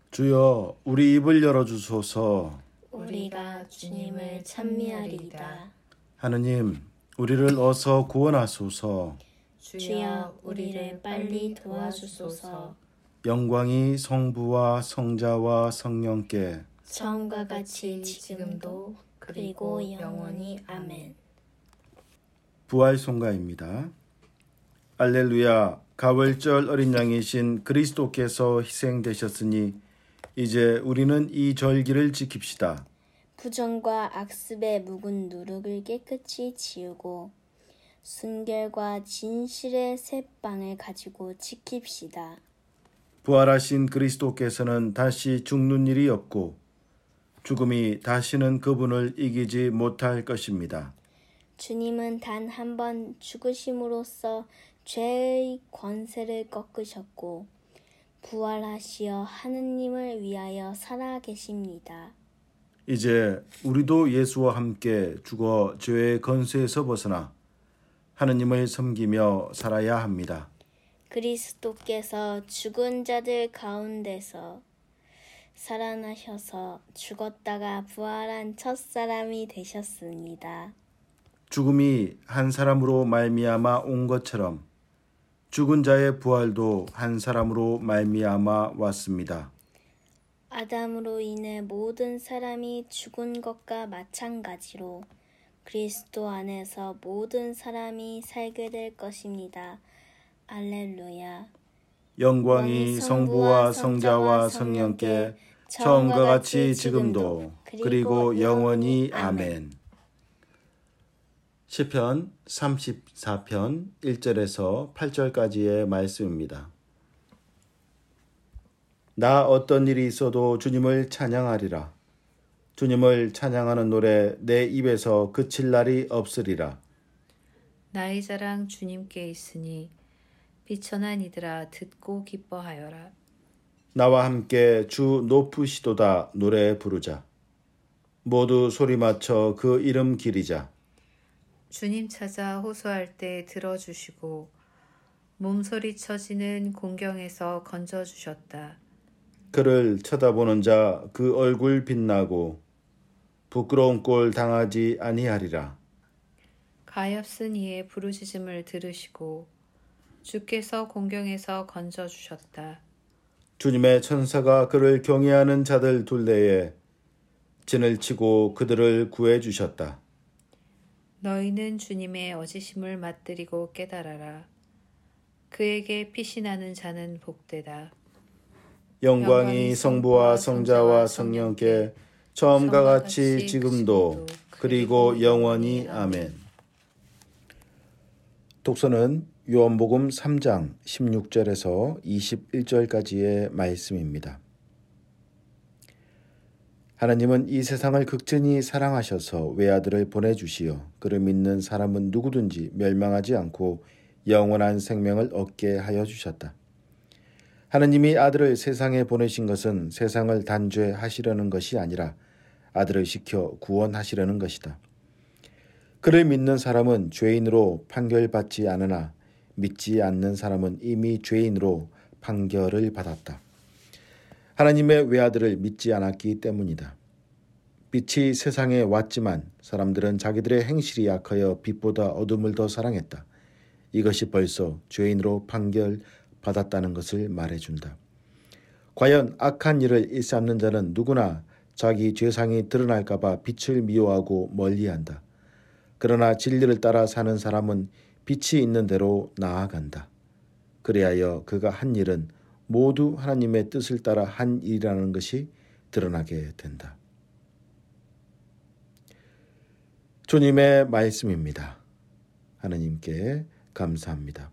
주여, 우리 입을 열어주소서. 우리가 주님을 찬미하리이다. 하느님, 우리를 어서 구원하소서. 주여, 우리를 빨리 도와주소서. 영광이 성부와 성자와 성령께 처음과 같이 지금도 그리고 영원히 아멘. 부활송가입니다. 알렐루야, 가월절 어린 양이신 그리스도께서 희생되셨으니 이제 우리는 이 절기를 지킵시다. 부정과 악습의 묵은 누룩을 깨끗이 지우고 순결과 진실의 새빵을 가지고 지킵시다. 부활하신 그리스도께서는 다시 죽는 일이 없고 죽음이 다시는 그분을 이기지 못할 것입니다. 주님은 단 한 번 죽으심으로써 죄의 권세를 꺾으셨고 부활하시어 하느님을 위하여 살아계십니다. 이제 우리도 예수와 함께 죽어 죄의 권세에서 벗어나 하느님을 섬기며 살아야 합니다. 그리스도께서 죽은 자들 가운데서 살아나셔서 죽었다가 부활한 첫사람이 되셨습니다. 죽음이 한 사람으로 말미암아 온 것처럼 죽은 자의 부활도 한 사람으로 말미암아 왔습니다. 아담으로 인해 모든 사람이 죽은 것과 마찬가지로 그리스도 안에서 모든 사람이 살게 될 것입니다. 알렐루야. 영광이 성부와 성자와 성령께 처음과 같이 지금도 그리고 영원히 아멘. 시편 34편 1절에서 8절까지의 말씀입니다. 나 어떤 일이 있어도 주님을 찬양하리라. 주님을 찬양하는 노래 내 입에서 그칠 날이 없으리라. 나의 자랑 주님께 있으니 비천한 이들아 듣고 기뻐하여라. 나와 함께 주 높으시도다 노래 부르자. 모두 소리 맞춰 그 이름 기리자. 주님 찾아 호소할 때 들어주시고 몸소리 쳐지는 공경에서 건져주셨다. 그를 쳐다보는 자 그 얼굴 빛나고 부끄러운 꼴 당하지 아니하리라. 가엾은 이의 부르짖음을 들으시고 주께서 공경에서 건져주셨다. 주님의 천사가 그를 경외하는 자들 둘레에 진을 치고 그들을 구해주셨다. 너희는 주님의 어지심을 맛들이고 깨달아라. 그에게 피신하는 자는 복되다. 영광이 성부와 성자와 성령께 처음과 같이 지금도 그리고 영원히 아멘. 독서는 요한복음 3장 16절에서 21절까지의 말씀입니다. 하나님은 이 세상을 극진히 사랑하셔서 외아들을 보내주시어 그를 믿는 사람은 누구든지 멸망하지 않고 영원한 생명을 얻게 하여 주셨다. 하나님이 아들을 세상에 보내신 것은 세상을 단죄하시려는 것이 아니라 아들을 시켜 구원하시려는 것이다. 그를 믿는 사람은 죄인으로 판결받지 않으나 믿지 않는 사람은 이미 죄인으로 판결을 받았다. 하나님의 외아들을 믿지 않았기 때문이다. 빛이 세상에 왔지만 사람들은 자기들의 행실이 약하여 빛보다 어둠을 더 사랑했다. 이것이 벌써 죄인으로 판결받았다는 것을 말해준다. 과연 악한 일을 일삼는 자는 누구나 자기 죄상이 드러날까 봐 빛을 미워하고 멀리한다. 그러나 진리를 따라 사는 사람은 빛이 있는 대로 나아간다. 그리하여 그가 한 일은 모두 하나님의 뜻을 따라 한 일이라는 것이 드러나게 된다. 주님의 말씀입니다. 하나님께 감사합니다.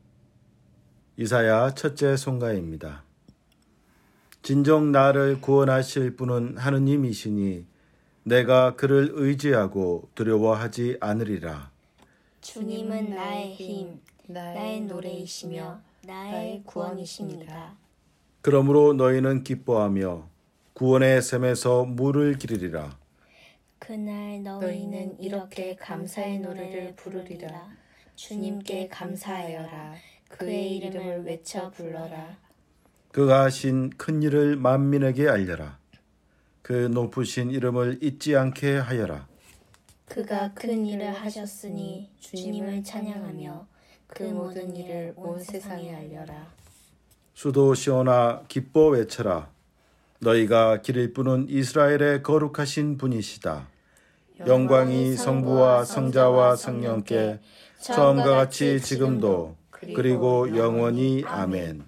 이사야 첫째 송가입니다. 진정 나를 구원하실 분은 하느님이시니 내가 그를 의지하고 두려워하지 않으리라. 주님은 나의 힘, 나의 노래이시며 나의 구원이십니다. 그러므로 너희는 기뻐하며 구원의 샘에서 물을 기르리라. 그날 너희는 이렇게 감사의 노래를 부르리라. 주님께 감사하여라. 그의 이름을 외쳐 불러라. 그가 하신 큰 일을 만민에게 알려라. 그 높으신 이름을 잊지 않게 하여라. 그가 큰 일을 하셨으니 주님을 찬양하며 그 모든 일을 온 세상에 알려라. 수도 시온아 기뻐 외쳐라. 너희가 기를 뿌는 이스라엘의 거룩하신 분이시다. 영광이 성부와 성자와 성령께 처음과 같이 지금도 그리고 영원히 아멘.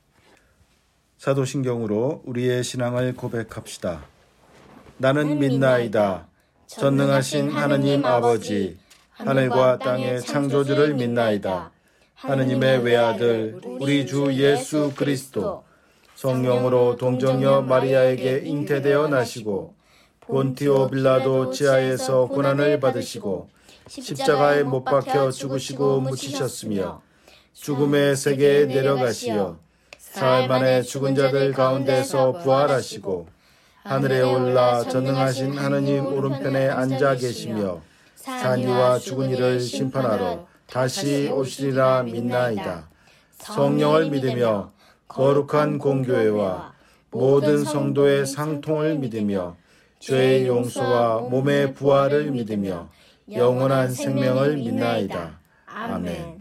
사도신경으로 우리의 신앙을 고백합시다. 나는 믿나이다. 전능하신 하느님 아버지, 하늘과 땅의 창조주를 믿나이다. 하느님의 외아들 우리 주 예수 그리스도 성령으로 동정녀 마리아에게 잉태되어 나시고 본티오 빌라도 지하에서 고난을 받으시고 십자가에 못 박혀 죽으시고 묻히셨으며 죽음의 세계에 내려가시어 사흘 만에 죽은 자들 가운데서 부활하시고 하늘에 올라 전능하신 하느님 오른편에 앉아 계시며 산 이와 죽은 이를 심판하러 다시 오시리라 믿나이다. 성령을 믿으며 거룩한 공교회와 모든 성도의 상통을 믿으며 죄의 용서와 몸의 부활을 믿으며 영원한 생명을 믿나이다. 아멘.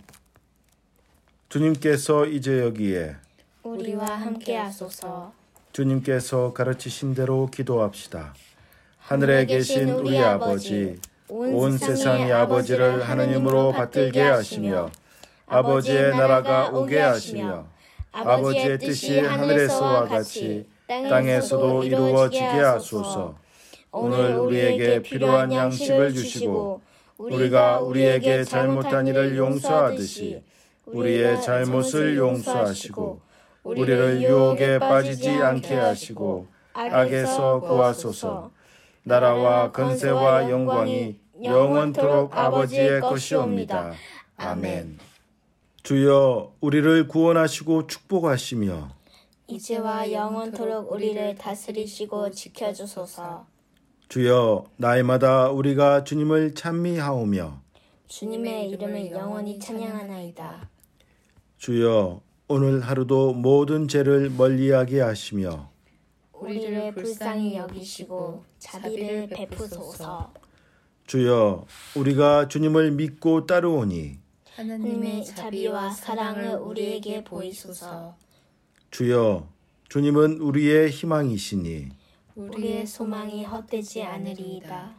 주님께서 이제 여기에 우리와 함께 하소서. 주님께서 가르치신 대로 기도합시다. 하늘에 계신 우리 아버지, 온 세상의 아버지를 하느님으로 받들게 하시며 아버지의 나라가 오게 하시며 아버지의 뜻이 하늘에서와 같이 땅에서도 이루어지게 하소서. 오늘 우리에게 필요한 양식을 주시고 우리가 우리에게 잘못한 일을 용서하듯이 우리의 잘못을 용서하시고 우리를 유혹에 빠지지 않게 하시고 악에서 구하소서. 나라와 권세와 영광이 영원토록 아버지의 것이옵니다. 아멘. 주여 우리를 구원하시고 축복하시며 이제와 영원토록 우리를 다스리시고 지켜주소서. 주여 날마다 우리가 주님을 찬미하오며 주님의 이름을 영원히 찬양하나이다. 주여 오늘 하루도 모든 죄를 멀리하게 하시며 우리를 불쌍히 여기시고 자비를 베푸소서. 주여 우리가 주님을 믿고 따르오니 하느님의 자비와 사랑을 우리에게 보이소서. 주여 주님은 우리의 희망이시니 우리의 소망이 헛되지 않으리이다.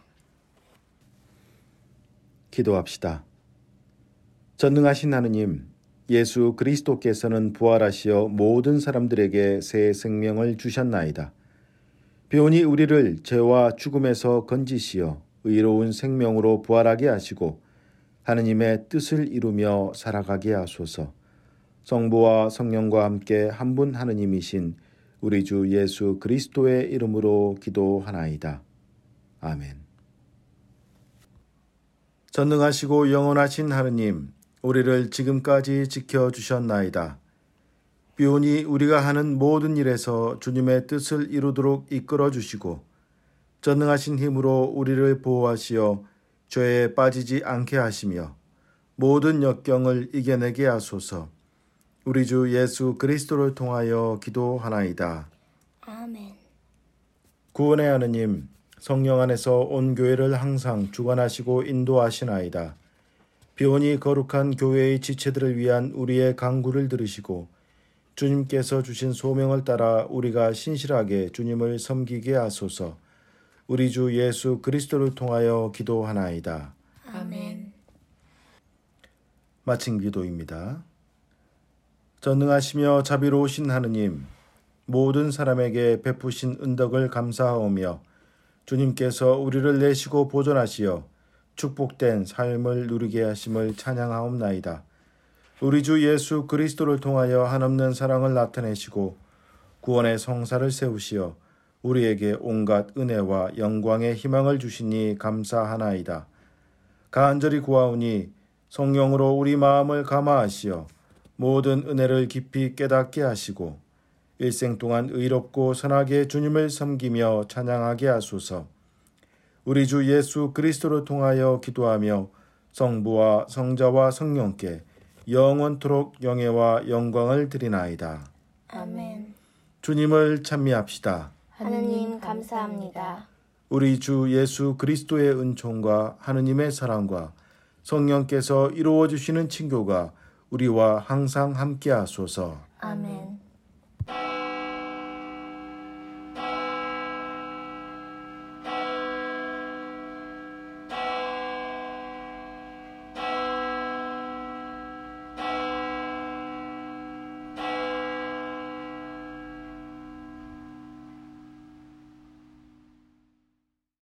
기도합시다. 전능하신 하느님, 예수 그리스도께서는 부활하시어 모든 사람들에게 새 생명을 주셨나이다. 비오니 우리를 죄와 죽음에서 건지시어 의로운 생명으로 부활하게 하시고 하느님의 뜻을 이루며 살아가게 하소서. 성부와 성령과 함께 한 분 하느님이신 우리 주 예수 그리스도의 이름으로 기도하나이다. 아멘. 전능하시고 영원하신 하느님, 우리를 지금까지 지켜주셨나이다. 비오니 우리가 하는 모든 일에서 주님의 뜻을 이루도록 이끌어주시고 전능하신 힘으로 우리를 보호하시어 죄에 빠지지 않게 하시며 모든 역경을 이겨내게 하소서. 우리 주 예수 그리스도를 통하여 기도하나이다. 아멘. 구원의 하느님, 성령 안에서 온 교회를 항상 주관하시고 인도하시나이다. 비오니 거룩한 교회의 지체들을 위한 우리의 간구를 들으시고 주님께서 주신 소명을 따라 우리가 신실하게 주님을 섬기게 하소서. 우리 주 예수 그리스도를 통하여 기도하나이다. 아멘. 마친 기도입니다. 전능하시며 자비로우신 하느님, 모든 사람에게 베푸신 은덕을 감사하오며 주님께서 우리를 내시고 보존하시어 축복된 삶을 누리게 하심을 찬양하옵나이다. 우리 주 예수 그리스도를 통하여 한없는 사랑을 나타내시고 구원의 성사를 세우시어 우리에게 온갖 은혜와 영광의 희망을 주시니 감사하나이다. 간절히 구하오니 성령으로 우리 마음을 감화하시어 모든 은혜를 깊이 깨닫게 하시고 일생 동안 의롭고 선하게 주님을 섬기며 찬양하게 하소서. 우리 주 예수 그리스도를 통하여 기도하며 성부와 성자와 성령께 영원토록 영예와 영광을 드리나이다. 아멘. 주님을 찬미합시다. 하느님 감사합니다. 우리 주 예수 그리스도의 은총과 하느님의 사랑과 성령께서 이루어 주시는 친교가 우리와 항상 함께 하소서. 아멘.